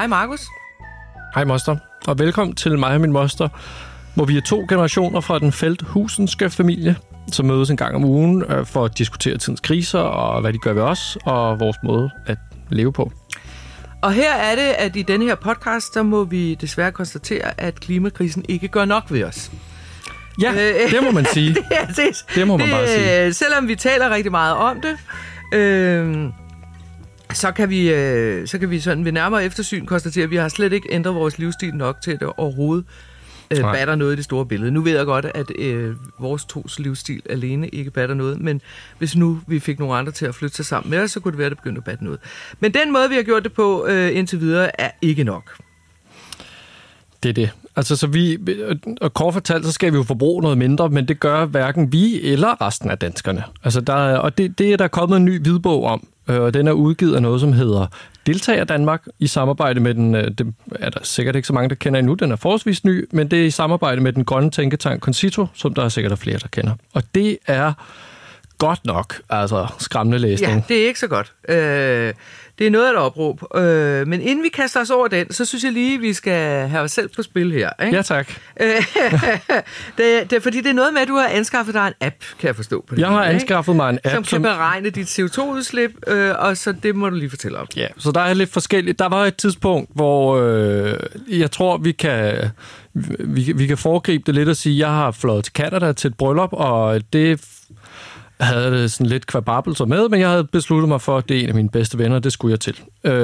Hej Markus. Hej moster, og velkommen til mig og min moster, hvor vi er 2 generationer fra den Feldhusenske familie, som mødes en gang om ugen for at diskutere tidens kriser og hvad de gør ved os og vores måde at leve på. Og her er det, at i denne her podcast, der må vi desværre konstatere, at klimakrisen ikke gør nok ved os. Ja, det må man sige. Det må man bare sige. Selvom vi taler rigtig meget om det, så kan vi sådan ved nærmere eftersyn konstatere, at vi har slet ikke ændret vores livsstil nok til, at det overhovedet batter noget i det store billede. Nu ved jeg godt, at vores tos livsstil alene ikke batter noget, men hvis nu vi fik nogle andre til at flytte sig sammen med os, så kunne det være, at det begyndte at batte noget. Men den måde, vi har gjort det på indtil videre, er ikke nok. Det er det. Altså, så og kort fortalt, så skal vi jo forbruge noget mindre, men det gør hverken vi eller resten af danskerne. Altså, det er der kommet en ny hvidbog om, og den er udgivet af noget, som hedder Deltager Danmark, i samarbejde med den, det er der sikkert ikke så mange, der kender endnu, den er forholdsvis ny, men det er i samarbejde med den grønne tænketank Concito, som der er sikkert flere, der kender. Og det er godt nok, altså skræmmende læsning. Ja, det er ikke så godt. Det er noget af et opråb. Men inden vi kaster os over den, så synes jeg lige, vi skal have os selv på spil her. Ikke? Ja, tak. Det er fordi, det er noget med, at du har anskaffet dig en app, kan jeg forstå. På det, jeg har anskaffet mig en app, som kan beregne dit CO2-udslip, og så det må du lige fortælle om. Ja, så der er lidt forskelligt. Der var et tidspunkt, hvor jeg tror, vi kan foregribe det lidt og sige, at jeg har fløjet til Canada til et bryllup, og det havde det sådan lidt kvababelser med, men jeg havde besluttet mig for, at det er en af mine bedste venner, det skulle jeg til.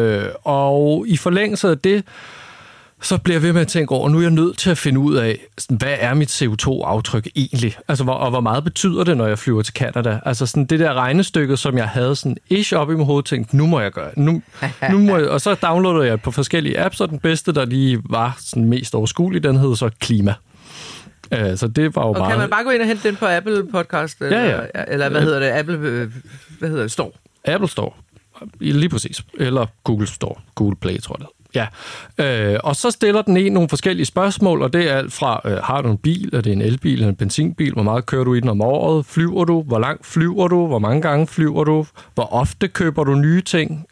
Og i forlængelse af det, så bliver jeg ved med at tænke over, nu er jeg nødt til at finde ud af, hvad er mit CO2-aftryk egentlig? Altså, og hvor meget betyder det, når jeg flyver til Canada? Altså sådan det der regnestykke, som jeg havde sådan ish op i mit hoved, tænkte, nu må jeg gøre. Nu må jeg, og så downloadede jeg på forskellige apps, og den bedste, der lige var sådan mest overskuelig, den hed så Klima. Så det var jo og kan man bare gå ind og hente den på Apple Podcast? Eller, ja. Eller hvad hedder det? Apple, hvad hedder det? Store? Apple Store. Lige præcis. Eller Google Store. Google Play, tror jeg. Ja. Og så stiller den nogle forskellige spørgsmål, og det er alt fra, har du en bil? Er det en elbil eller en benzinbil? Hvor meget kører du i den om året? Flyver du? Hvor langt flyver du? Hvor mange gange flyver du? Hvor ofte køber du nye ting?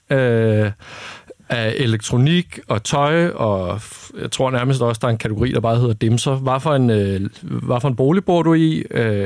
Af elektronik og tøj, og jeg tror nærmest også, der er en kategori, der bare hedder dimser. Hvad for en bolig bor du i?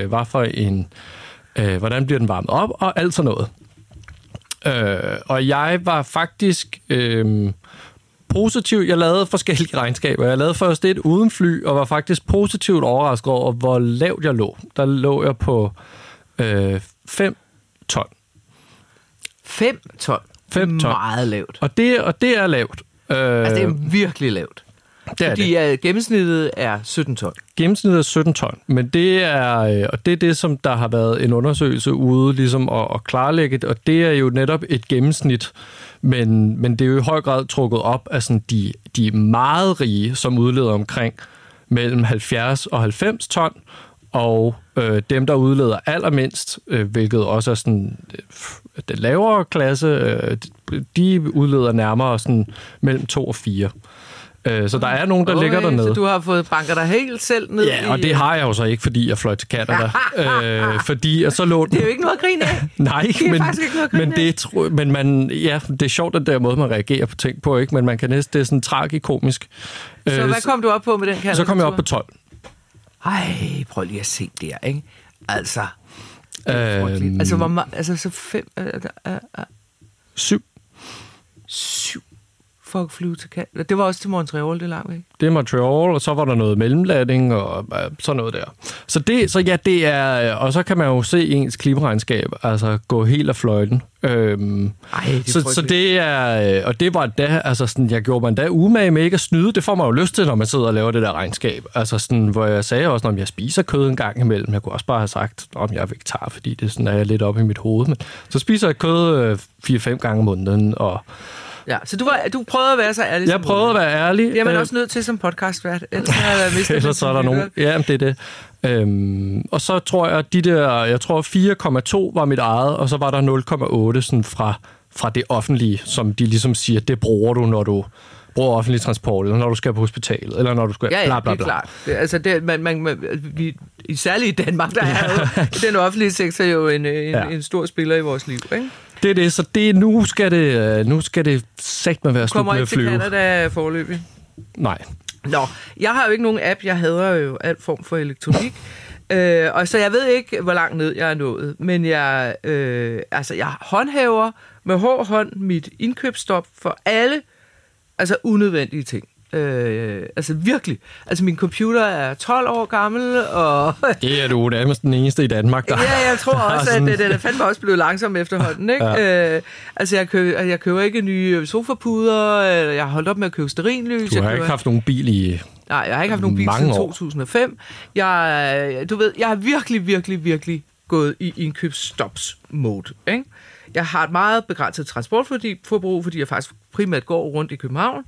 Hvordan bliver den varmet op? Og alt sådan noget. Og jeg var faktisk positiv. Jeg lavede forskellige regnskaber. Jeg lavede først et uden fly, og var faktisk positivt overrasket over, hvor lavt jeg lå. Der lå jeg på 5 ton. 5 ton? 5 ton. Meget lavt. Og det er lavt. Altså, det er virkelig lavt. Fordi gennemsnittet er 17 ton. Gennemsnittet er 17 ton, men det er det, som der har været en undersøgelse ude ligesom at klarlægge, og det er jo netop et gennemsnit, men det er jo i høj grad trukket op af sådan de meget rige, som udleder omkring mellem 70 og 90 ton, og dem, der udleder allermindst, hvilket også er sådan den lavere klasse, de udleder nærmere sådan mellem 2 og 4. Så der er nogen, der ligger dernede. Så du har fået banker dig helt selv ned? Ja, og det har jeg jo så ikke, fordi jeg fløj til Canada. Fordi så lå den... Det er jo ikke noget at grine af. Nej, det er faktisk ikke noget at grine af. det er sjovt, den der måde, man reagerer på ting på, ikke? Men man kan næsten, det er sådan tragikomisk. Så hvad kom du op på med den Canada? Så kom jeg op på 12. Ej, prøv lige at se der, ikke? Altså, altså, hvor meget, altså så 5... 7. 7 for at flyve til Canada. Det var også til Montreal, det er langt væk. Det er Montreal, og så var der noget mellemlanding og sådan noget der. Så ja, det er... Og så kan man jo se ens klimaregnskab, altså gå helt af fløjten. Så det er... Og det var da... Altså sådan, jeg gjorde mig da umage med ikke at snyde. Det får man jo lyst til, når man sidder og laver det der regnskab. Altså sådan, hvor jeg sagde også, når jeg spiser kød en gang imellem. Jeg kunne også bare have sagt, om jeg er vegetar, fordi det sådan, er jeg lidt op i mit hoved. Men så spiser jeg kød 4-5 gange om måneden, og... Ja, så du prøvede at være så ærlig. Jeg prøvede at være ærlig. Det er man også nødt til som podcastvært. Ellers så er der nogen. Ja, det er det. Og så tror jeg, jeg tror 4,2 var mit eget, og så var der 0,8 sådan fra det offentlige, som de ligesom siger, det bruger du, når du bruger offentlig transport, eller når du skal på hospitalet, eller når du skal... Ja, det er klart. Særligt i Danmark, der er jo den offentlige sektor jo en stor spiller i vores liv, ikke? Det er det, så nu skal det sagt med være slut med at flyve. Kommer ikke til Canada forløbig? Nej. Nå, jeg har jo ikke nogen app. Jeg hader jo alt form for elektronik. Og så jeg ved ikke, hvor langt ned jeg er nået. Men jeg håndhæver med hård hånd mit indkøbsstop for alle unødvendige ting. Virkelig. Min computer er 12 år gammel, og... Det er du nærmest den eneste i Danmark, der... Ja, jeg tror også, at den er fandme også blevet langsom efterhånden, ikke? Ja. Jeg køber ikke nye sofapuder, jeg har holdt op med at købe stearinlys. Du har ikke haft nogen bil i... Nej, jeg har ikke haft nogen bil siden 2005. Jeg har virkelig gået i indkøbsstops-mode, ikke? Jeg har et meget begrænset transportforbrug, fordi jeg faktisk primært går rundt i København.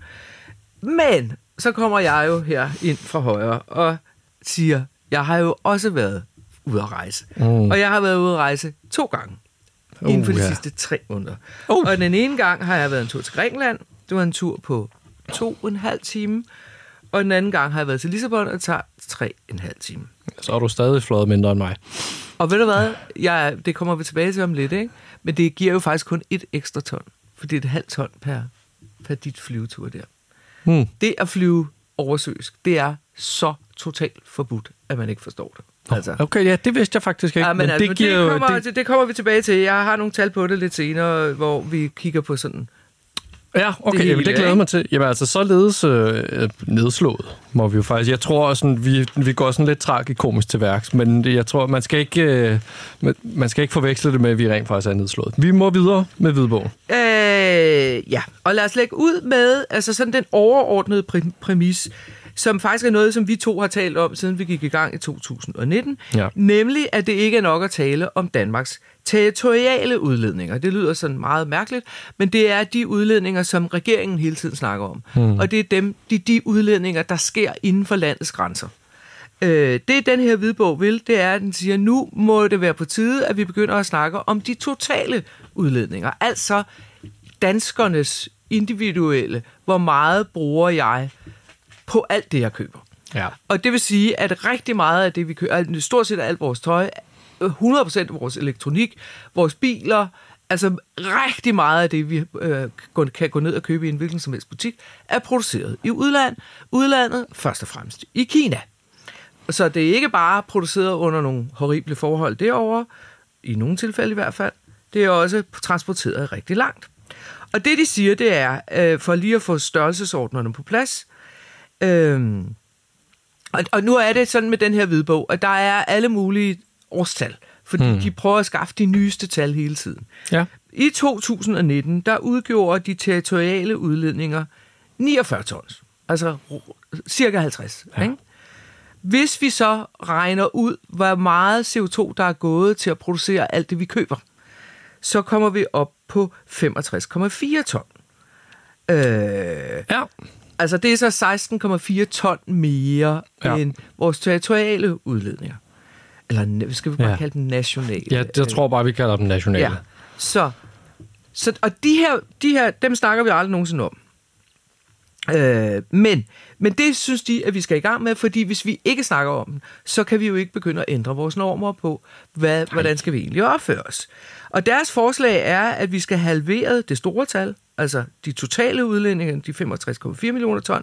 Men så kommer jeg jo her ind fra højre og siger, jeg har jo også været ude at rejse. Og jeg har været ude at rejse 2 gange inden for de sidste 3 måneder. Og den ene gang har jeg været en tur til Grækenland. Det var en tur på 2,5 timer. Og den anden gang har jeg været til Lissabon, og det tager 3,5 timer. Så er du stadig fløjet mindre end mig. Og ved du hvad? Det kommer vi tilbage til om lidt, ikke? Men det giver jo faktisk kun 1 ekstra ton. For det er 0,5 ton per dit flyvetur der. Det at flyve oversøisk, det er så totalt forbudt, at man ikke forstår det. Okay, ja, det vidste jeg faktisk ikke. Ja, men det kommer vi tilbage til. Jeg har nogle tal på det lidt senere, hvor vi kigger på sådan... Ja, okay, det glæder mig til. Jamen således nedslået, må vi jo faktisk. Jeg tror sådan, vi går sådan lidt tragikomisk til værks, men jeg tror, man skal ikke forveksle det med, at vi rent faktisk er nedslået. Vi må videre med Hvidbogen. Ja, og lad os lægge ud med sådan den overordnede præmis, som faktisk er noget, som vi 2 har talt om, siden vi gik i gang i 2019, nemlig, at det ikke er nok at tale om Danmarks territoriale udledninger. Det lyder sådan meget mærkeligt, men det er de udledninger, som regeringen hele tiden snakker om. Og det er de udledninger, der sker inden for landets grænser. Det den her hvidbog vil, det er, at den siger, nu må det være på tide, at vi begynder at snakke om de totale udledninger. Altså danskernes individuelle, hvor meget bruger jeg på alt det, jeg køber. Ja. Og det vil sige, at rigtig meget af det, vi køber, stort set alt vores tøj, 100% af vores elektronik, vores biler, altså rigtig meget af det, vi kan gå ned og købe i en hvilken som helst butik, er produceret i udlandet, først og fremmest i Kina. Så det er ikke bare produceret under nogle horrible forhold derovre, i nogle tilfælde i hvert fald, det er også transporteret rigtig langt. Og det, de siger, det er, for lige at få størrelsesordnerne på plads, og nu er det sådan med den her hvidbog, at der er alle mulige årstal, fordi de prøver at skaffe de nyeste tal hele tiden. Ja. I 2019, der udgjorde de territoriale udledninger 49 tons, altså cirka 50. Ja. Ikke? Hvis vi så regner ud, hvor meget CO2, der er gået til at producere alt det, vi køber, så kommer vi op på 65,4 ton. Ja. Altså det er så 16,4 ton mere end vores territoriale udledninger. Eller skal vi bare kalde den nationale? Ja, jeg tror bare, vi kalder den nationale. Ja. Så og de her, dem snakker vi aldrig nogensinde om. Men det synes de, at vi skal i gang med, fordi hvis vi ikke snakker om dem, så kan vi jo ikke begynde at ændre vores normer på, hvordan skal vi egentlig opføre os. Og deres forslag er, at vi skal halvere det store tal, altså de totale udledninger, de 65,4 millioner ton,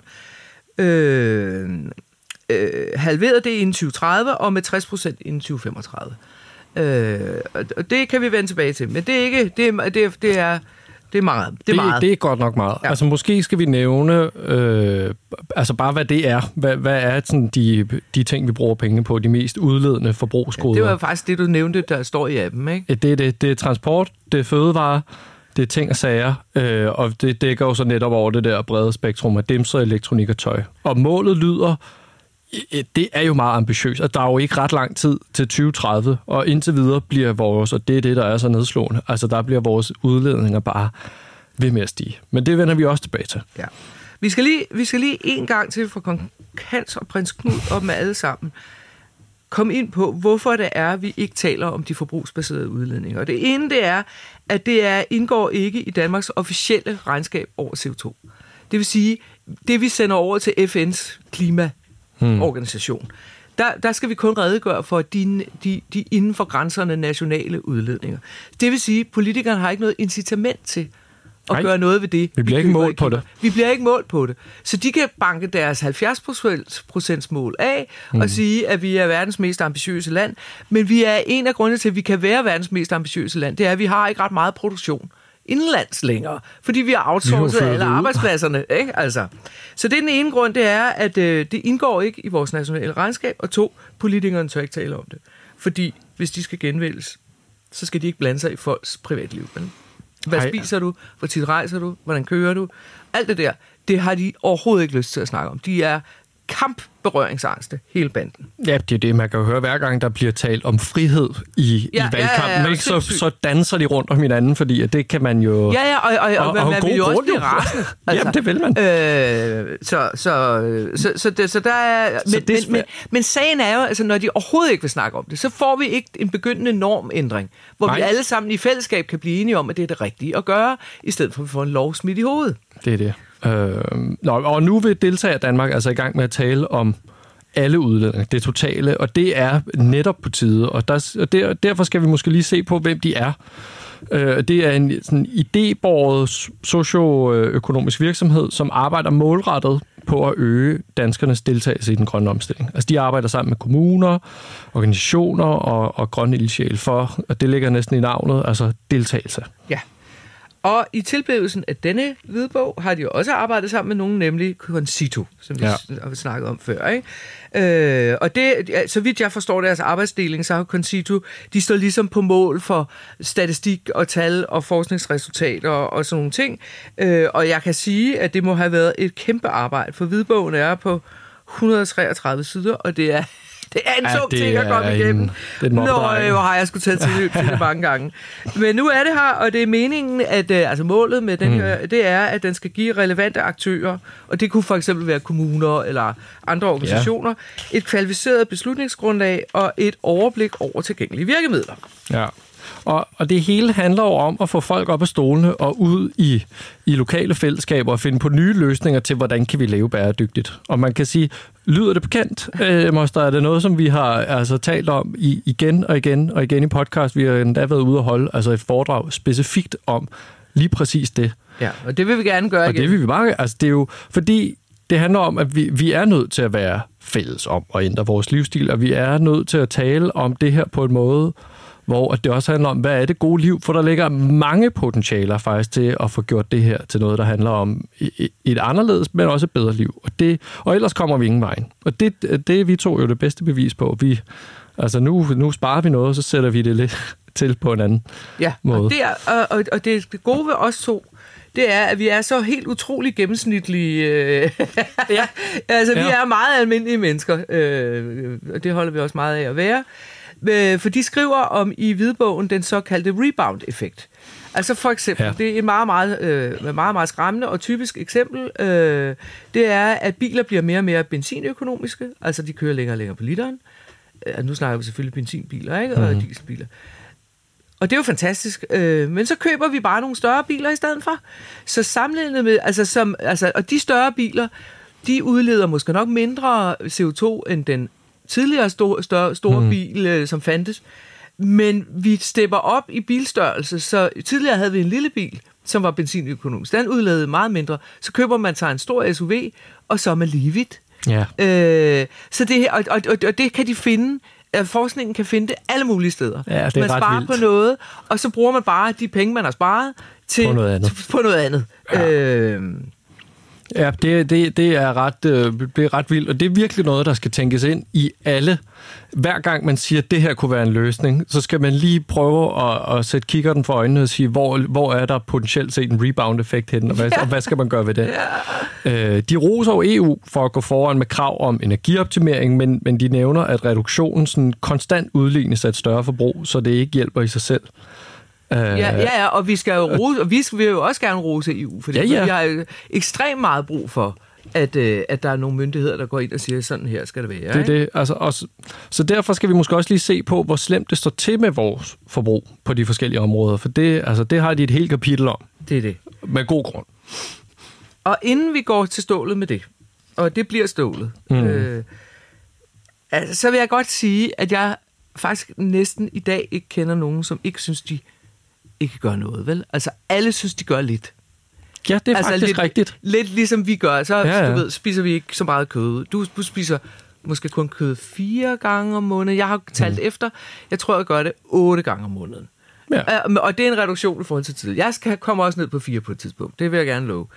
halveret det inden 2030, og med 60% inden 2035. Og det kan vi vende tilbage til, men det er ikke, det er meget. Det er godt nok meget. Ja. Altså måske skal vi nævne, bare hvad det er. Hvad er sådan de ting, vi bruger penge på, de mest udledende forbrugsgoder? Det var faktisk det, du nævnte, der står i appen, ikke? Det er transport, det er fødevarer, det er ting og sager, og det dækker jo så netop over det der brede spektrum af dimser, elektronik og tøj. Og målet lyder, det er jo meget ambitiøst, og der er jo ikke ret lang tid til 2030, og indtil videre bliver vores, og det er det, der er så nedslående, altså der bliver vores udledninger bare ved med at stige. Men det vender vi også tilbage til. Ja. Vi skal lige en gang til for kong Hans og prins Knud og med alle sammen komme ind på, hvorfor det er, at vi ikke taler om de forbrugsbaserede udledninger. Og det ene, det er, at det indgår ikke i Danmarks officielle regnskab over CO2. Det vil sige, det vi sender over til FN's klimaorganisation, der skal vi kun redegøre for de inden for grænserne nationale udledninger. Det vil sige, at politikerne har ikke noget incitament til at gøre noget ved det. Vi bliver ikke målt på det. Vi bliver ikke målt på det. Så de kan banke deres 70% mål af og sige, at vi er verdens mest ambitiøse land. Men vi er en af grundene til, at vi kan være verdens mest ambitiøse land. Det er, at vi har ikke ret meget produktion indenlands længere, fordi vi har outsourcet alle arbejdspladserne. Ikke? Altså. Så det er den ene grund, det er, at det indgår ikke i vores nationale regnskab, og 2, politikerne tør ikke tale om det. Fordi hvis de skal genvælges, så skal de ikke blande sig i folks privatliv. Hvad spiser du? Hvor tit rejser du? Hvordan kører du? Alt det der, det har de overhovedet ikke lyst til at snakke om. De er kampberøringsangste, hele banden. Ja, det er det, man kan jo høre hver gang, der bliver talt om frihed i valgkampen. Ikke? Så danser de rundt om hinanden, fordi det kan man jo... Og man vil jo også blive rasende. Altså, jamen, det vil man. Så der er... Men sagen er jo, altså, når de overhovedet ikke vil snakke om det, så får vi ikke en begyndende normændring, hvor vi alle sammen i fællesskab kan blive enige om, at det er det rigtige at gøre, i stedet for at vi får en lov smidt i hovedet. Det er det. Og nu vil deltager Danmark altså i gang med at tale om alle udledninger, det totale, og det er netop på tide, og derfor skal vi måske lige se på, hvem de er. Det er en sådan idébåret socioøkonomisk virksomhed, som arbejder målrettet på at øge danskernes deltagelse i den grønne omstilling. Altså de arbejder sammen med kommuner, organisationer og grønne ildsjæle for, og det ligger næsten i navnet, altså deltagelse. Ja. Og i tilblivelsen af denne hvidbog har de jo også arbejdet sammen med nogen, nemlig Concito, som vi har snakket om før. Ikke? Og det, så vidt jeg forstår deres arbejdsdeling, så har Concito, de står ligesom på mål for statistik og tal og forskningsresultater og sådan nogle ting. Og jeg kan sige, at det må have været et kæmpe arbejde, for hvidbogen er på 133 sider, og det er en tung ting at komme igennem. Hvor har jeg skulle tage til det mange gange. Men nu er det her, og det er meningen, at altså målet med den her, det er, at den skal give relevante aktører, og det kunne for eksempel være kommuner eller andre organisationer, et kvalificeret beslutningsgrundlag og et overblik over tilgængelige virkemidler. Ja. Og det hele handler jo om at få folk op af stolene og ud i lokale fællesskaber og finde på nye løsninger til, hvordan kan vi leve bæredygtigt. Og man kan sige, lyder det bekendt, Moster? Er det noget, som vi har altså talt om igen og igen i podcast? Vi har endda været ude at holde altså et foredrag specifikt om lige præcis det. Ja, og det vil vi gerne gøre igen. Og det vil vi bare, altså det er jo, fordi det handler om, at vi er nødt til at være fælles om at ændre vores livsstil, og vi er nødt til at tale om det her på en måde, hvor det også handler om, hvad er det gode liv, for der ligger mange potentialer faktisk til at få gjort det her til noget, der handler om et anderledes, men også et bedre liv. Og ellers kommer vi ingen vejen. Og det vi to jo det bedste bevis på. Altså nu sparer vi noget, så sætter vi det lidt til på en anden måde. Og det gode ved os to, det er, at vi er så helt utrolig gennemsnitlige. Altså, vi er meget almindelige mennesker, og det holder vi også meget af at være. For de skriver om i hvidbogen den såkaldte rebound-effekt. Altså for eksempel, det er et meget skræmmende og typisk eksempel, det er, at biler bliver mere og mere benzinøkonomiske, altså de kører længere og længere på literen. Nu snakker vi selvfølgelig benzinbiler, ikke? Og dieselbiler. Og det er jo fantastisk, men så køber vi bare nogle større biler i stedet for. Så sammenlignet med, og de større biler, de udleder måske nok mindre CO2 end den tidligere store bil, som fandtes. Men vi stepper op i bilstørrelse, så tidligere havde vi en lille bil, som var benzinøkonomisk. Den udledede meget mindre. Så køber man sig en stor SUV, og så er man lige vidt. Ja. Så det her, og det kan de finde. Forskningen kan finde det alle mulige steder. Ja, det er man sparer vildt. på noget, og så bruger man bare de penge, man har sparet, til på noget andet. Ja. Ja, det er ret vildt, og det er virkelig noget, der skal tænkes ind i alle. Hver gang man siger, at det her kunne være en løsning, så skal man lige prøve at sætte kikkerten for øjnene og sige, hvor er der potentielt set en rebound-effekt henne, og hvad skal man gøre ved det? Ja. De roser jo EU for at gå foran med krav om energioptimering, men de nævner, at reduktionen sådan konstant udlignes af et større forbrug, så det ikke hjælper i sig selv. Ja, og vi skal jo rose, og vi vil jo også gerne rose EU, fordi vi har ekstremt meget brug for, at der er nogle myndigheder, der går ind og siger, sådan her skal det være. Det er det. Altså, så derfor skal vi måske også lige se på, hvor slemt det står til med vores forbrug på de forskellige områder, for det har de et helt kapitel om. Det er det. Med god grund. Og inden vi går til stålet med det, og det bliver stålet, Altså, så vil jeg godt sige, at jeg faktisk næsten i dag ikke kender nogen, som ikke synes, de ikke gør noget, vel? Altså, alle synes, de gør lidt. Ja, det er faktisk rigtigt. Lidt ligesom vi gør. Så du ved, spiser vi ikke så meget kød. Du spiser måske kun kød 4 gange om måneden. Jeg har talt efter. Jeg tror, jeg gør det 8 gange om måneden. Ja. Og det er en reduktion i forhold til tid. Jeg kommer også ned på 4 på et tidspunkt. Det vil jeg gerne love.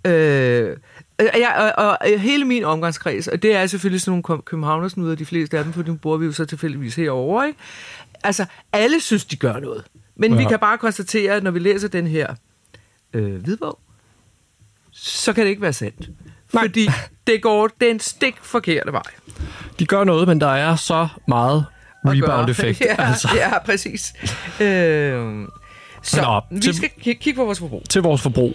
Og hele min omgangskreds, og det er selvfølgelig sådan nogle københavnersnuder, de fleste af dem, for dem bor vi jo så tilfældigvis herovre, ikke? Altså, alle synes, de gør noget. Men vi kan bare konstatere, at når vi læser den her hvidbog, så kan det ikke være sandt. Nej. Fordi det er en stik forkerte vej. De gør noget, men der er så meget rebound-effekt. Ja, præcis. Så vi skal kigge på vores forbrug. Til vores forbrug.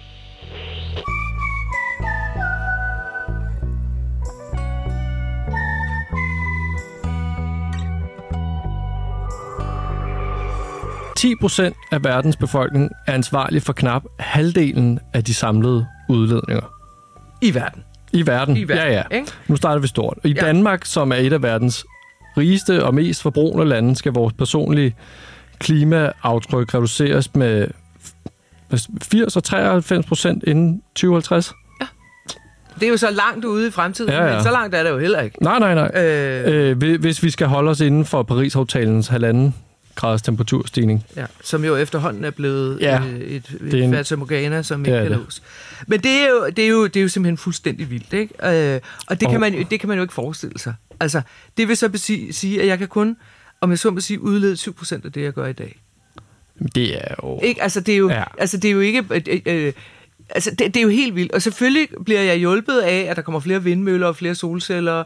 % af verdens befolkning er ansvarlig for knap halvdelen af de samlede udledninger. I verden. Ja. Ikke? Nu starter vi stort. I Danmark, som er et af verdens rigeste og mest forbrugende lande, skal vores personlige klimaaftryk reduceres med 80 og 93% inden 2050. Ja. Det er jo så langt ude i fremtiden, men så langt er det jo heller ikke. Nej. Hvis vi skal holde os inden for Paris-aftalens 1,5 graders temperaturstigning. Ja, som jo efterhånden er blevet et fatamorgana, som ikke kan nås. Men det er jo simpelthen fuldstændig vildt, ikke? Og det kan man jo ikke forestille sig. Altså, det vil så sige, at jeg kan kun, om jeg så må sige, udlede 7% af det, jeg gør i dag. Det er jo... Ikke? Altså, det er jo ikke... det er jo helt vildt. Og selvfølgelig bliver jeg hjulpet af, at der kommer flere vindmøller og flere solceller,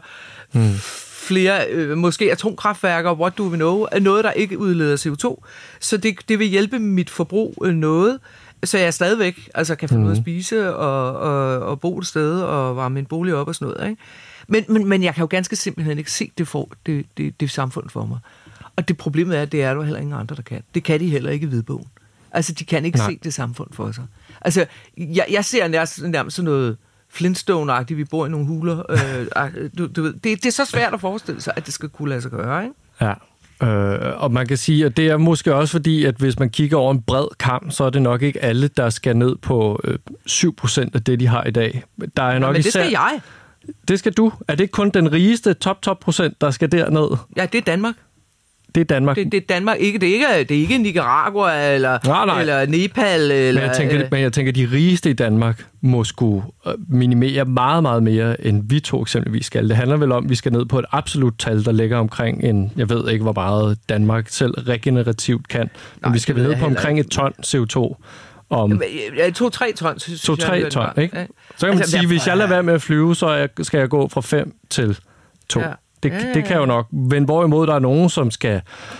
flere, måske atomkraftværker, what do we know, noget, der ikke udleder CO2. Så det vil hjælpe mit forbrug noget, så jeg stadigvæk kan få noget at spise og bo et sted og varme min bolig op og sådan noget. Ikke? Men jeg kan jo ganske simpelthen ikke se det samfund for mig. Og det problemet er, at det er der heller ingen andre, der kan. Det kan de heller ikke i hvidbogen. Altså, de kan ikke se det samfund for sig. Altså, jeg ser nærmest sådan noget Flintstone-agtigt, vi bor i nogle huler. Du ved, det er så svært at forestille sig, at det skal kunne lade sig gøre, ikke? Ja, og man kan sige, at det er måske også fordi, at hvis man kigger over en bred kam, så er det nok ikke alle, der skal ned på 7% af det, de har i dag. Der er nok men det skal jeg. Det skal du. Er det ikke kun den rigeste top procent, der skal derned? Ja, det er Danmark. Det er Danmark. Det er Danmark. Det er ikke Nicaragua eller Nepal. Eller, men jeg tænker, de rigeste i Danmark må skulle minimere meget, meget mere, end vi to eksempelvis skal. Det handler vel om, at vi skal ned på et absolut tal, der ligger omkring jeg ved ikke, hvor meget Danmark selv regenerativt kan. Men vi skal ned på omkring 1 ton CO2. 2-3 ton, synes jeg. 2-3 ton, ikke? Så kan man sige, hvis jeg lader være med at flyve, så skal jeg gå fra 5 til 2. Ja. Det kan jo nok. Men hvorimod der er nogen, som skal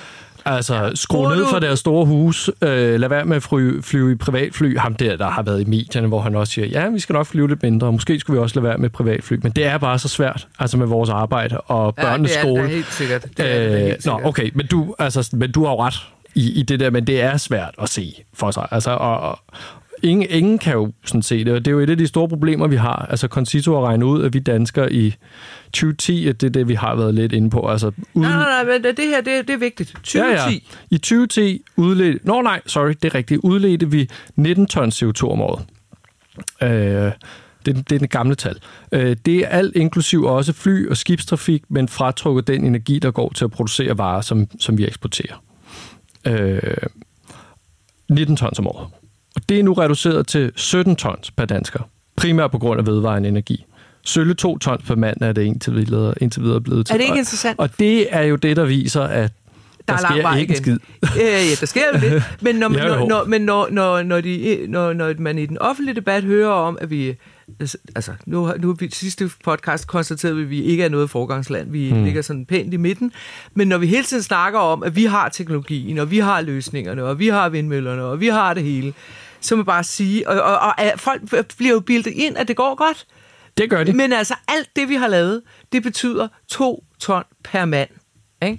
skrue ned fra deres store hus, lade være med at flyve i privatfly. Ham der har været i medierne, hvor han også siger, ja, vi skal nok flyve lidt mindre. Måske skulle vi også lade være med privatfly. Men det er bare så svært, med vores arbejde og børnenes skole. Ja, det er helt sikkert. Helt sikkert. Okay, men du har jo ret i det der, men det er svært at se for sig. Og ingen kan jo sådan se det, og det er jo et af de store problemer, vi har. Concito har regnet ud, at vi danskere i 2010, at det er det, vi har været lidt inde på. Nej, men det her, det er vigtigt. 2010. Ja. I 2010 udledte... det er rigtigt. Udledte vi 19 tons CO2 om året. Det er det gamle tal. Det er alt inklusiv også fly- og skibstrafik, men fratrukket den energi, der går til at producere varer, som vi eksporterer. 19 tons om året. Og det er nu reduceret til 17 tons per dansker, primært på grund af vedvarende energi. Sølle 2 tons per mand er det indtil videre blevet til. Er det ikke interessant? Og det er jo det, der viser, at der sker ikke en skid. Ja, der sker jo det. Men når man i den offentlige debat hører om, at vi... Nu vi sidste podcast konstaterede vi, at vi ikke er noget forgangsland. Vi ligger sådan pænt i midten. Men når vi hele tiden snakker om, at vi har teknologien, og vi har løsningerne, og vi har vindmøllerne, og vi har det hele, så må man bare sige... Og folk bliver jo bildet ind, at det går godt. Det gør de. Men alt det, vi har lavet, det betyder 2 ton per mand. Ikke?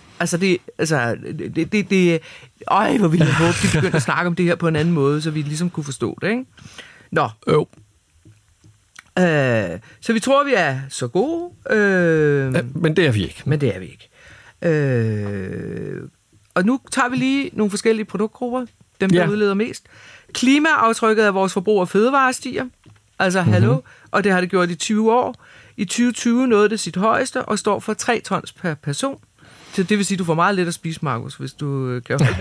Hvor ville jeg håbe, de begyndte at snakke om det her på en anden måde, så vi ligesom kunne forstå det, ikke? Nå. Så vi tror, vi er så gode. Men det er vi ikke. Men det er vi ikke. Og nu tager vi lige nogle forskellige produktgrupper. Dem, der udleder mest. Klimaaftrykket af vores forbrug af fødevarer stiger. Altså, hallo. Og det har det gjort i 20 år. I 2020 nåede det sit højeste og står for 3 tons per person. Så det vil sige, at du får meget let at spise, Markus, hvis du kan holde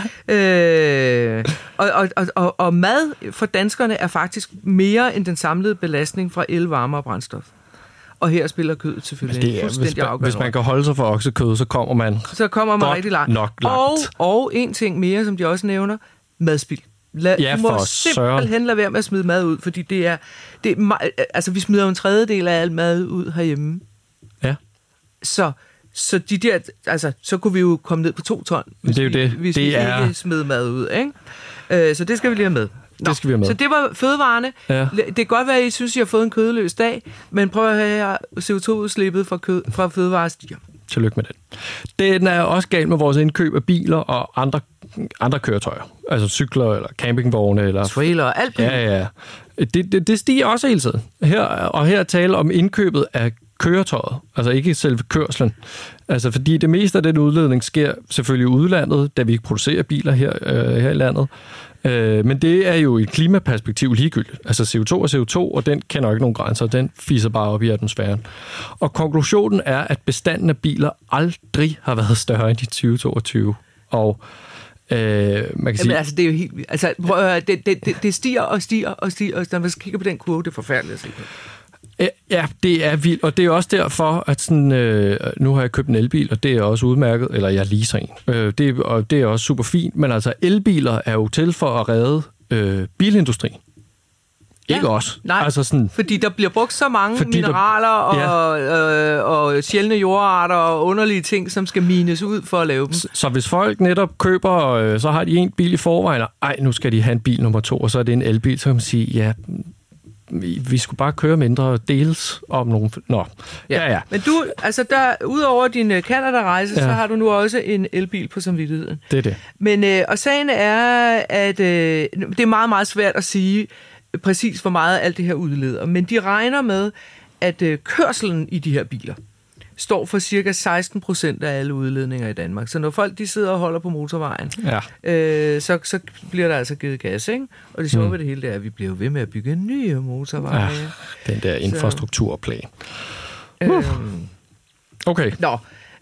med. Og mad for danskerne er faktisk mere end den samlede belastning fra el, varme og brændstof. Og her spiller kødet selvfølgelig en fuldstændig afgørende. Hvis man kan holde sig for oksekød, så kommer man rigtig langt. Nok langt. Og en ting mere, som de også nævner, madspild. Du må simpelthen lade være med at smide mad ud, fordi altså vi smider jo en tredjedel af al mad ud herhjemme. Ja. Så de der, altså, så kunne vi jo komme ned på 2 ton, hvis vi ikke smed mad ud, ikke? Så det skal vi lige have med. Det skal vi have med. Så det var fødevarene. Ja. Det kan godt være, at I synes, I har fået en kødløs dag, men prøv at have her CO2-udslippet fra fødevarer stiger. Tillykke med den. Den er også galt med vores indkøb af biler og andre køretøjer. Altså cykler eller campingvogne eller trailer og alt det. Ja. Det stiger også hele tiden. Her taler om indkøbet af køretøjet, altså ikke selve kørslen. Altså fordi det meste af den udledning sker selvfølgelig i udlandet, da vi ikke producerer biler her i landet. Men det er jo i et klimaperspektiv ligegyldigt. Altså CO2 er CO2, og den kender ikke nogen grænser. Den fiser bare op i atmosfæren. Og konklusionen er, at bestanden af biler aldrig har været større end i 2022. Og man kan sige... altså, det er jo helt... Altså, prøv at høre, det stiger og stiger og stiger, og når man kigger på den kurve, det er forfærdeligt at se på. Ja, det er vildt, og det er også derfor, at sådan, nu har jeg købt en elbil, og det er også udmærket, eller jeg leaser en, og det er også super fint, men altså elbiler er jo til for at redde bilindustrien. Ja, ikke også. Nej, altså sådan, fordi der bliver brugt så mange mineraler og sjældne jordarter og underlige ting, som skal mines ud for at lave dem. Så hvis folk netop køber, så har de en bil i forvejen, og nu skal de have en bil nummer 2, og så er det en elbil, så kan man sige, ja... Vi skulle bare køre mindre deles om nogle... Ja. Men du, altså udover din Canada-rejse, så har du nu også en elbil på samvittigheden. Det er det. Men, og sagen er, at det er meget, meget svært at sige præcis, hvor meget alt det her udleder. Men de regner med, at kørselen i de her biler står for cirka 16% af alle udledninger i Danmark. Så når folk de sidder og holder på motorvejen, så bliver der altså givet gas, ikke? Og det sjove ved det hele det er, at vi bliver ved med at bygge nye motorveje. Ja, den der infrastrukturplan. Okay. Nå.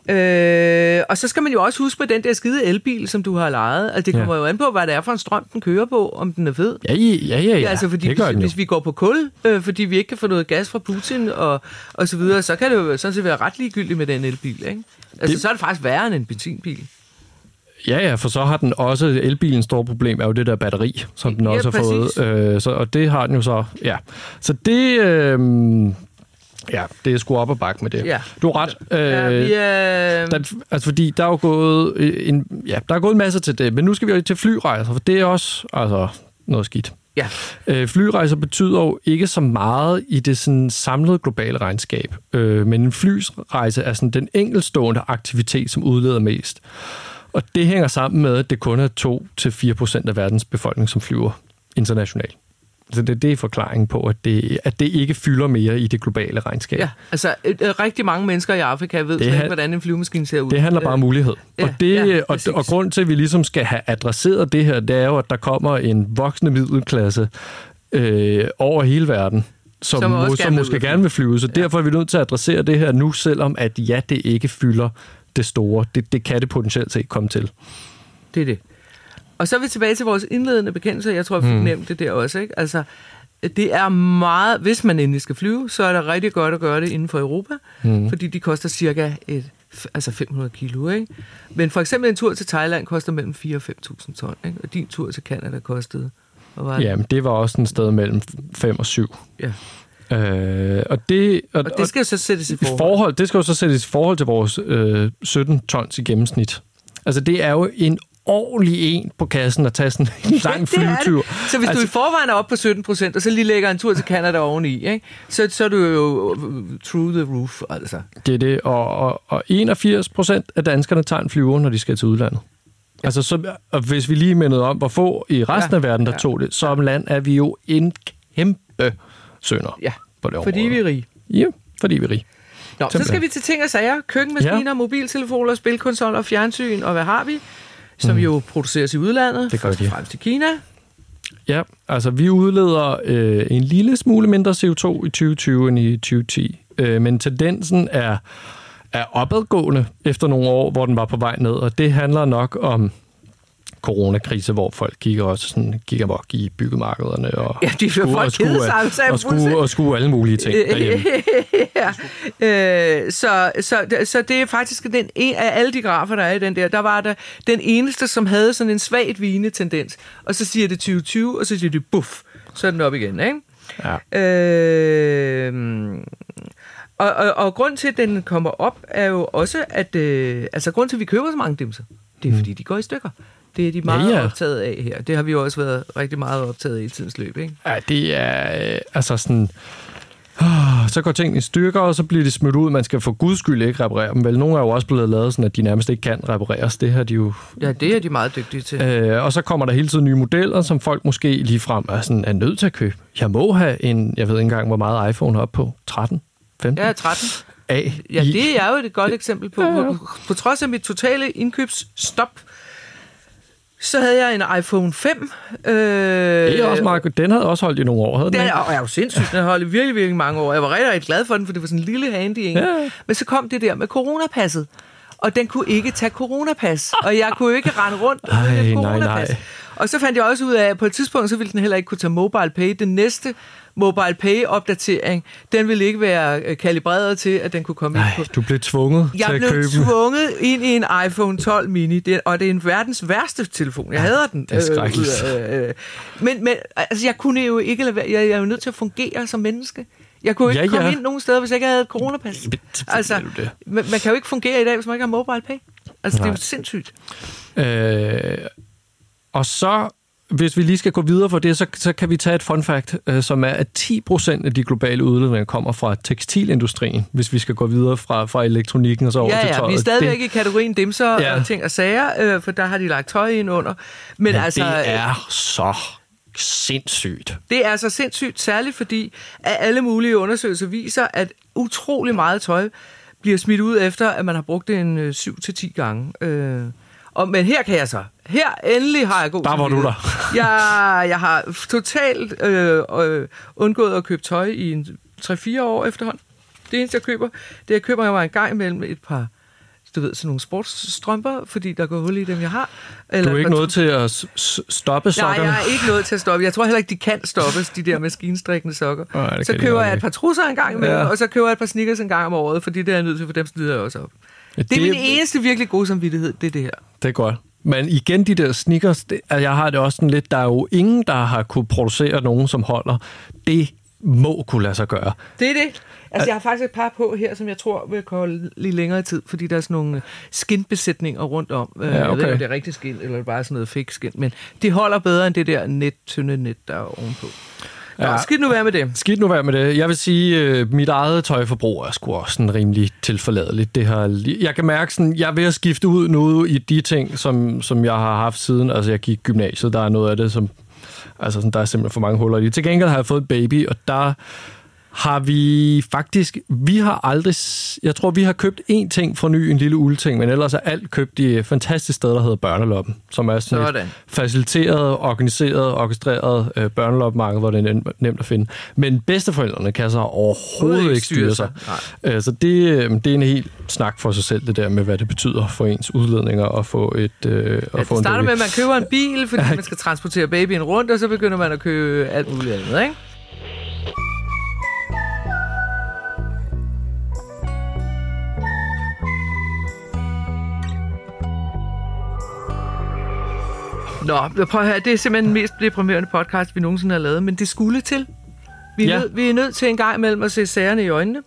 Og så skal man jo også huske på den der skide elbil, som du har lejet. Altså, det kommer jo an på, hvad det er for en strøm, den kører på, om den er fed. Ja. Altså, fordi hvis vi går på kul, fordi vi ikke kan få noget gas fra Putin og så videre, så kan det jo sådan set være ret ligegyldigt med den elbil, ikke? Altså, så er det faktisk værre end en benzinbil. Ja, for så har den også, elbilens store problem er jo det der batteri, som den også har fået. Og det har den jo så, Så det... Ja, det er sgu op og bakke med det. Ja. Du har ret. Altså, fordi der er jo gået en masse til det, men nu skal vi jo til flyrejser, for det er også noget skidt. Ja. Flyrejser betyder jo ikke så meget i det sådan samlede globale regnskab, men en flyrejse er sådan den enkeltstående aktivitet, som udleder mest. Og det hænger sammen med, at det kun er 2-4% af verdens befolkning, som flyver internationalt. Så det er forklaringen på, at det ikke fylder mere i det globale regnskab. Ja, altså rigtig mange mennesker i Afrika ved ikke, hvordan en flyvemaskine ser ud. Det handler bare om mulighed. Og grund til, at vi ligesom skal have adresseret det her, det er jo, at der kommer en voksende middelklasse over hele verden, som måske gerne vil flyve. Så derfor er vi nødt til at adressere det her nu, selvom at det ikke fylder det store. Det kan det potentielt set komme til. Det er det. Og så er vi tilbage til vores indledende bekendelse. Jeg tror, vi fik nævnt det der også, ikke? Altså, det er meget... Hvis man endelig skal flyve, så er det rigtig godt at gøre det inden for Europa, fordi de koster cirka 500 kilo, ikke? Men for eksempel en tur til Thailand koster mellem 4.000 og 5.000 ton, ikke? Og din tur til Canada kostede... Jamen, det var også en sted mellem 5 og 7. Ja. Og det skal jo så sættes i forhold. Det skal jo så sættes i forhold til vores 17 tons i gennemsnit. Altså, det er jo en ordentlig en på kassen at tage sådan en lang flyvetur. Så hvis du i forvejen er oppe på 17%, og så lige lægger en tur til Canada oveni, ikke? Så er du jo through the roof, altså. Det er det, og 81% af danskerne tager en flyver, når de skal til udlandet. Ja. Altså, og hvis vi lige mindede om, hvor få i resten af verden, der tog det, så om land er vi jo en kæmpe sønder på det område. Fordi vi er rige. Ja, fordi vi er rige. Nå, så skal vi til ting og sager. Køkkenmaskiner, mobiltelefoner, spilkonsoller, fjernsyn, og hvad har vi? Som jo produceres i udlandet. Det gør de. Fremmest i Kina. Ja, altså vi udleder en lille smule mindre CO2 i 2020 end i 2010. Men tendensen er opadgående efter nogle år, hvor den var på vej ned. Og det handler nok om coronakrise, hvor folk gik amok i byggemarkederne og skue alle mulige ting derhjemme. Så det er faktisk en af alle de grafer, der er i den der var der den eneste, som havde sådan en svagt vigende tendens. Og så siger det 2020, og så siger det buff. Så er den op igen, ikke? Ja. Og grund til, at den kommer op, er jo også, at grund til, at vi køber så mange dimser, det er, fordi de går i stykker. Det er de meget optaget af her. Det har vi jo også været rigtig meget optaget af i tidens løb, ikke? Ja, det er altså sådan... Så går tingene i stykker, og så bliver de smidt ud. Man skal for guds skyld ikke reparere dem. Vel, nogle er jo også blevet lavet sådan, at de nærmest ikke kan repareres. Det har de jo... Ja, det er de meget dygtige til. Og så kommer der hele tiden nye modeller, som folk måske ligefrem er nødt til at købe. Jeg må have jeg ved ikke engang, hvor meget iPhone er op på. 13? 15? Ja, 13. Ja, det er jo et godt eksempel på. På trods af mit totale indkøbsstop, så havde jeg en iPhone 5. Det er også meget, den havde også holdt i nogle år, havde den? Den er jo sindssygt, den har holdt i virkelig, virkelig mange år. Jeg var rigtig glad for den, for det var sådan en lille handy en. Ja. Men så kom det der med coronapasset, og den kunne ikke tage coronapas, og jeg kunne jo ikke rende rundt med coronapas. Nej. Og så fandt jeg også ud af, at på et tidspunkt, så ville den heller ikke kunne tage Mobile Pay. Den næste Mobile Pay-opdatering, den ville ikke være kalibreret til, at den kunne komme ind på. Du blev tvunget til at købe den. Jeg blev tvunget ind i en iPhone 12 mini, og det er en verdens værste telefon. Jeg hader den. Det er skrækkeligt. Men altså, jeg kunne jo ikke lade være. Jeg er jo nødt til at fungere som menneske. Jeg kunne ikke komme ind nogen steder, hvis jeg ikke havde et coronapas. Altså, man kan jo ikke fungere i dag, hvis man ikke har Mobile Pay. Altså, det er jo sindssygt. Og så, hvis vi lige skal gå videre for det, så kan vi tage et fun fact, som er, at 10% af de globale udledninger kommer fra tekstilindustrien, hvis vi skal gå videre fra elektronikken og så over til tøjet. Vi er stadigvæk i kategorien dimser og ting og sager, for der har de lagt tøj ind under. Men altså, det er så sindssygt. Det er så sindssygt, særligt fordi at alle mulige undersøgelser viser, at utrolig meget tøj bliver smidt ud efter, at man har brugt det en 7-10 gange. Men her kan jeg så. Her endelig har jeg god der var du der. Jeg har totalt undgået at købe tøj i 3-4 år efterhånden. Det eneste, jeg køber, jeg køber mig en gang imellem et par, du ved, sådan nogle sportsstrømper, fordi der går hul i dem, jeg har. Eller du er ikke nået til at stoppe sokkerne? Nej, jeg er ikke nået til at stoppe. Jeg tror heller ikke, de kan stoppes, de der maskinstrikkende sokker. Så køber jeg et par trusser en gang imellem, og så køber jeg et par sneakers en gang om året, fordi det er jeg nødt til, for dem slider jeg også op. Det er min eneste virkelig gode samvittighed, det er det her. Det er godt. Men igen, de der sneakers, jeg har det også sådan lidt, der er jo ingen, der har kunne producere nogen, som holder. Det må kunne lade sig gøre. Det er det. Altså, jeg har faktisk et par på her, som jeg tror vil holde lige længere tid, fordi der er sådan nogle skinbesætninger rundt om. Ja, okay. Jeg ved ikke, om det er rigtig skin, eller bare sådan noget fake skin, men det holder bedre end det der tynde net, der er ovenpå. Nå, skidt nu være med det. Skidt nu være med det. Jeg vil sige, mit eget tøjforbrug er sgu også sådan rimelig tilforladeligt. Jeg kan mærke sådan, jeg er ved at skifte ud nu i de ting, som jeg har haft siden. Altså, jeg gik i gymnasiet, der er noget af det, som... Altså, sådan, der er simpelthen for mange huller i det. Til gengæld har jeg fået et baby, og der har vi faktisk... Jeg tror, vi har købt én ting fra Ny, en lille uldting, men ellers er alt købt i et fantastisk sted, der hedder Børneloppen, som er sådan et faciliteret, organiseret, orkestreret børneloppemarked, hvor det er nemt at finde. Men bedsteforældrene kan så overhovedet ikke styre sig. Så det er en helt snak for sig selv, det der med, hvad det betyder for ens udledninger at få et det starter med, at man køber en bil, fordi man skal transportere babyen rundt, og så begynder man at købe alt muligt andet, ikke? Nå, prøv at høre, det er simpelthen den mest deprimerende podcast, vi nogensinde har lavet, men det skulle til. Vi er nødt til en gang imellem at se sagerne i øjnene.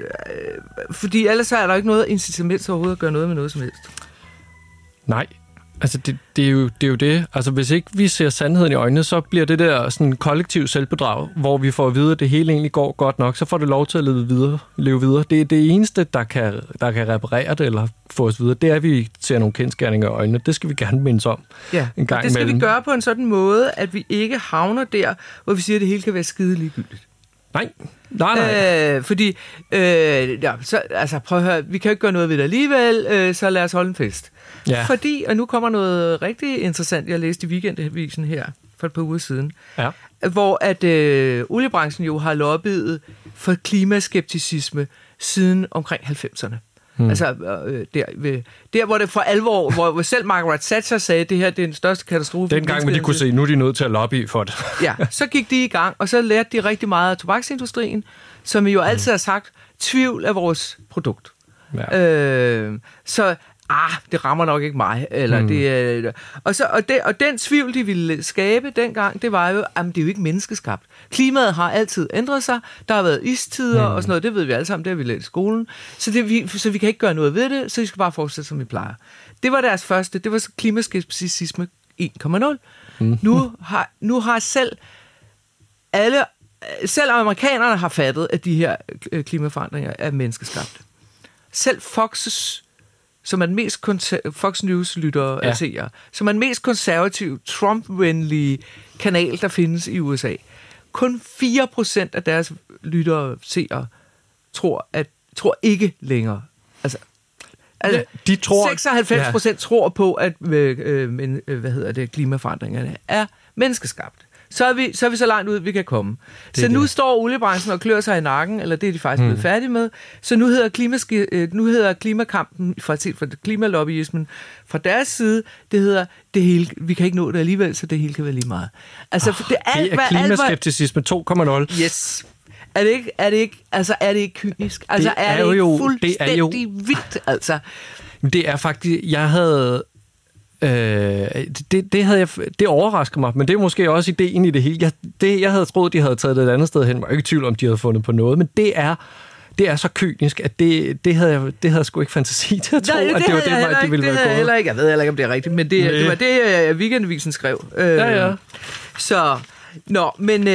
Fordi ellers er der ikke noget incitament til overhovedet at gøre noget med noget som helst. Nej. Altså, det er jo det. Altså, hvis ikke vi ser sandheden i øjnene, så bliver det der sådan kollektiv selvbedrag, hvor vi får at vide, at det hele egentlig går godt nok, så får det lov til at leve videre. Det er det eneste, der kan reparere det, eller få os videre. Det er, at vi ser nogle kendsgerninger i øjnene. Det skal vi gerne mindes om. Ja, en gang det skal imellem. vi gøre på en sådan måde, at vi ikke havner der, hvor vi siger, at det hele kan være skide ligegyldigt. Nej. Fordi, prøv at høre, vi kan jo ikke gøre noget ved det alligevel, så lad os holde en fest. Ja. Fordi, og nu kommer noget rigtig interessant, jeg læste i Weekendavisen her for et par uger siden, hvor at oliebranchen jo har lobbyet for klimaskepticisme siden omkring 90'erne. Altså der, hvor det for alvor, hvor selv Margaret Thatcher sagde, at det her det er den største katastrofe. Dengang, hvor de kunne se, nu er de nødt til at lobby for det. Ja, så gik de i gang, og så lærte de rigtig meget af tobaksindustrien, som jo altid har sagt, tvivl er vores produkt. Ja. Så det rammer nok ikke mig. Eller og den tvivl, de ville skabe dengang, det var jo, at det er jo ikke menneskeskabt. Klimaet har altid ændret sig. Der har været istider og sådan noget. Det ved vi alle sammen, det har vi lært i skolen. Så vi kan ikke gøre noget ved det, så vi skal bare fortsætte, som vi plejer. Det var deres første. Det var klimaskepticisme 1.0. Nu har selv amerikanerne har fattet, at de her klimaforandringer er menneskeskabte. Selv som er den mest Fox News-lyttere seere, som er den mest konservative, Trump-venlige kanal, der findes i USA. Kun 4% af deres lyttere seere tror ikke længere. Altså de tror, 96% tror på, at klimaforandringerne er menneskeskabt. Så er vi så langt ud, vi kan komme. Så nu står oliebranchen og klør sig i nakken, eller det er de faktisk blevet færdige med. Så nu hedder klimakampen fra klimalobbyismen fra deres side, det hedder det hele, vi kan ikke nå det alligevel, så det hele kan være lige meget. Altså, det er klimaskepticisme 2.0. Yes. Er det ikke kynisk? Altså, er det ikke fuldstændig vildt, altså? Det er faktisk, det overrasker mig, men det er måske også ideen i det hele. Jeg havde troet, de havde taget det et andet sted hen. Jeg var ikke i tvivl om, de havde fundet på noget, men det er så kynisk, at det havde jeg sgu ikke fantasi til at tro, at det var det vej, de ville være gået. Jeg ved heller ikke, om det er rigtigt, men det var det, Weekendavisen skrev. Så, men...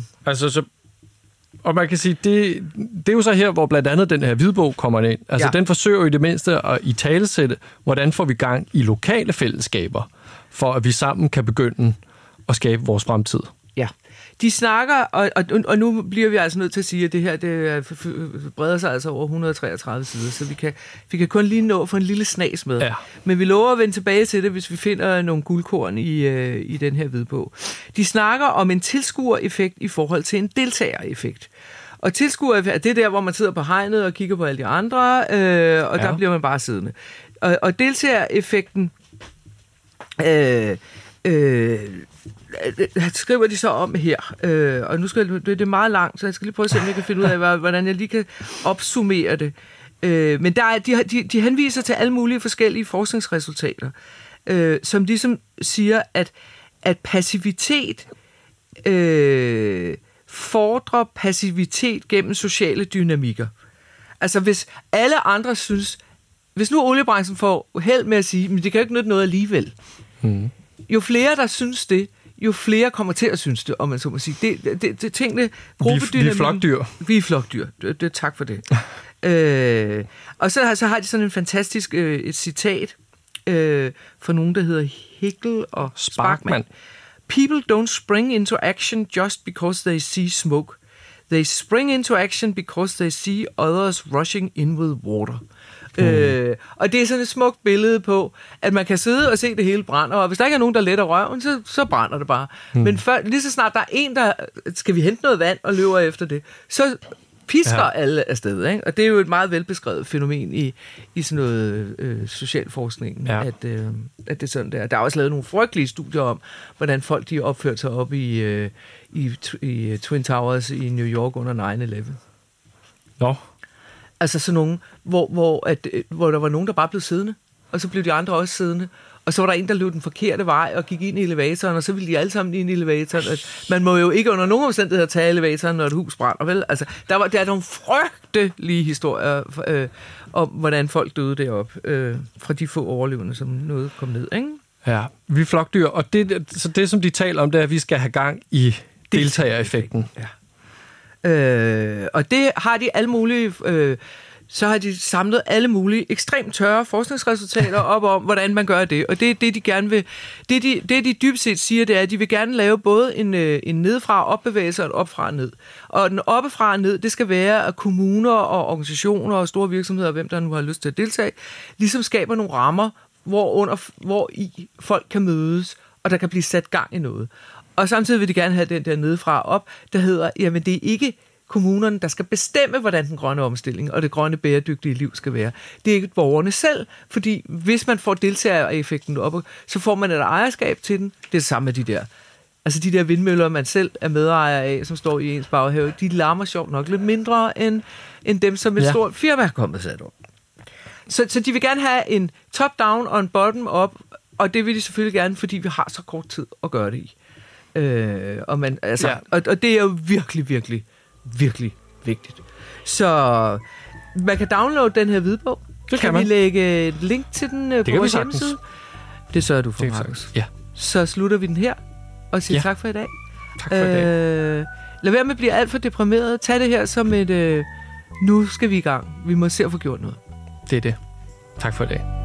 Og man kan sige, det er jo så her, hvor blandt andet den her hvidbog kommer ind. Altså, den forsøger jo i det mindste at italesætte, hvordan får vi gang i lokale fællesskaber, for at vi sammen kan begynde at skabe vores fremtid. Ja, de snakker, og nu bliver vi altså nødt til at sige, at det her det breder sig altså over 133 sider, så vi kan kun lige nå for en lille snas med. Ja. Men vi lover at vende tilbage til det, hvis vi finder nogle guldkorn i den her hvidbog. De snakker om en tilskuereffekt i forhold til en deltagereffekt. Og tilskuereffekt, det er der, hvor man sidder på hegnet og kigger på alle de andre, og der bliver man bare siddende. Og deltagereffekten... skriver de så om her, og nu det er meget langt, så jeg skal lige prøve at se, om jeg kan finde ud af, hvordan jeg lige kan opsummere det. Men de henviser til alle mulige forskellige forskningsresultater, som ligesom siger, at passivitet fordrer passivitet gennem sociale dynamikker. Altså hvis alle andre synes, hvis nu oliebranchen får held med at sige, men det kan jo ikke nytte noget alligevel. Jo flere, der synes det, jo flere kommer til at synes det, om man så må sige. Det tingene, gruppedynamik. Vi er flokdyr. Vi er flokdyr. Tak for det. Og så har de sådan en fantastisk et citat fra nogen, der hedder Hickel og Sparkman. People don't spring into action just because they see smoke. They spring into action because they see others rushing in with water. Og det er sådan et smukt billede på, at man kan sidde og se det hele brænder, og hvis der ikke er nogen, der letter røven, så brænder det bare. Men lige så snart der er en, der skal vi hente noget vand og løber efter det, så pisker alle afsted. Ikke? Og det er jo et meget velbeskrevet fænomen i sådan noget socialforskning, at det er sådan der. Der er også lavet nogle frygtelige studier om, hvordan folk de opførte sig op i Twin Towers i New York under 9/11. Nå. Altså sådan nogle, hvor der var nogen, der bare blev siddende, og så blev de andre også siddende. Og så var der en, der løb den forkerte vej og gik ind i elevatoren, og så ville de alle sammen ind i elevatoren. Man må jo ikke under nogen omstændigheder tage elevatoren, når et hus brænder, vel? Altså, der er nogle frygtelige historier om, hvordan folk døde deroppe, fra de få overlevende, som noget kom ned, ikke? Ja, vi er flokdyr, og så det, som de taler om, det er, at vi skal have gang i deltagereffekten. Ja. Og det har de alle mulige... så har de samlet alle mulige ekstremt tørre forskningsresultater op om, hvordan man gør det. Og det er det, de gerne vil... Det de dybest set siger, det er, at de vil gerne lave både en nedefra opbevægelse og et opfra ned. Og den oppefra ned, det skal være, at kommuner og organisationer og store virksomheder, hvem der nu har lyst til at deltage, ligesom skaber nogle rammer, hvor i folk kan mødes, og der kan blive sat gang i noget. Og samtidig vil de gerne have den der nedefra op, der hedder, jamen det er ikke kommunerne, der skal bestemme, hvordan den grønne omstilling og det grønne bæredygtige liv skal være. Det er ikke borgerne selv, fordi hvis man får deltagereffekten op, så får man et ejerskab til den. Det er det samme med de der. Altså de der vindmøller, man selv er medejer af, som står i ens baghave, de larmer sjovt nok lidt mindre end dem, som et stort firma er kommet sat op. Så de vil gerne have en top-down og en bottom-up, og det vil de selvfølgelig gerne, fordi vi har så kort tid at gøre det i. Og det er jo virkelig, virkelig, virkelig vigtigt. Så man kan downloade den her hvidbog. Kan vi lægge et link til den på vores hjemmeside? Det sørger du for, Markus. Ja. Så slutter vi den her og siger tak for i dag. Tak for i dag. Lad være med at blive alt for deprimeret. Tag det her som et nu skal vi i gang. Vi må se at få gjort noget. Det er det. Tak for i dag.